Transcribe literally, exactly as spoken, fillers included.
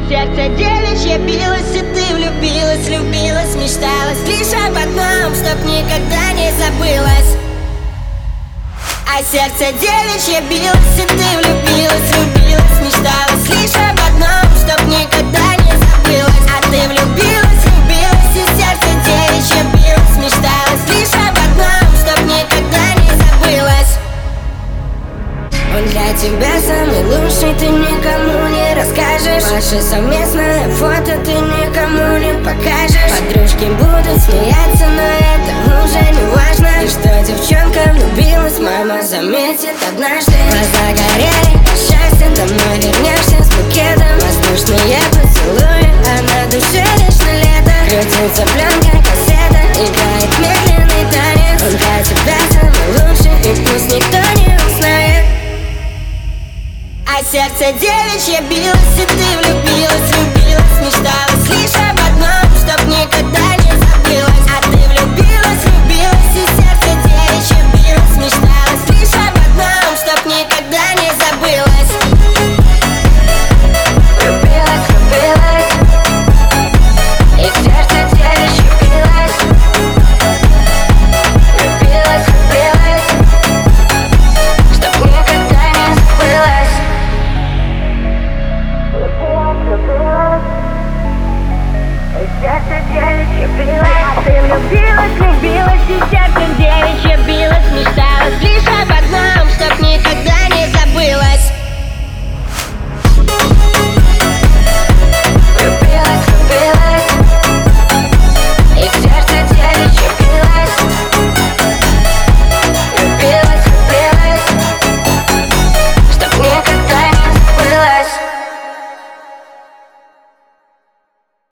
Сердце девичье билось, и ты влюбилась, влюбилась, мечталась лишь об одном, чтоб никогда не забылась. А сердце девичье билось, и ты влюбилась, влюбилась, мечталась лишь об одном, чтоб никогда не забылась. А ты влюбилась, влюбилась, и сердце девичье билось, мечталась лишь об одном, чтоб никогда не забылась. Он для тебя самый лучший, ты никому не расскажешь. Ваше совместное фото ты никому не покажешь. Подружки будут смеяться, но это уже не важно. И что девчонка влюбилась, мама заметит однажды. Глаза горели, счастье, домой вернешься с букетом. Воздушные поцелуи, а на душе вечно лето. Крутится пленка, кассета, играет медленный танец. Он для тебя самый лучший, и пусть никто не узнает. А сердце девичье билось, и ты влюбилась, влюбилась, мечталась лишь об одном, чтоб никогда не забылась. А ты влюбилась, влюбилась, и сердце девичье билось, мечталась лишь об одном, чтоб никогда не забылась. Влюбилась, влюбилась, и сердце девичье билось. Влюбилась, влюбилась, чтоб никогда не забылась. Сердце девичье билось, а ты влюбилась.